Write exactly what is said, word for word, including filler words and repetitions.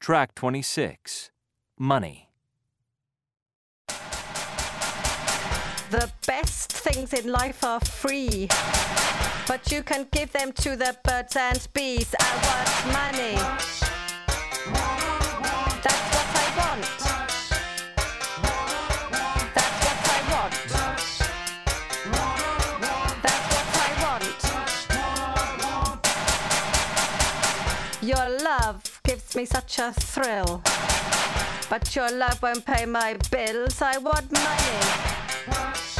Track twenty-six. Money. The best things in life are free, but you can give them to the birds and bees. I want money. That's what I want. That's what I want. That's what I want. Your love gives me such a thrill, but your love won't pay my bills. I want money.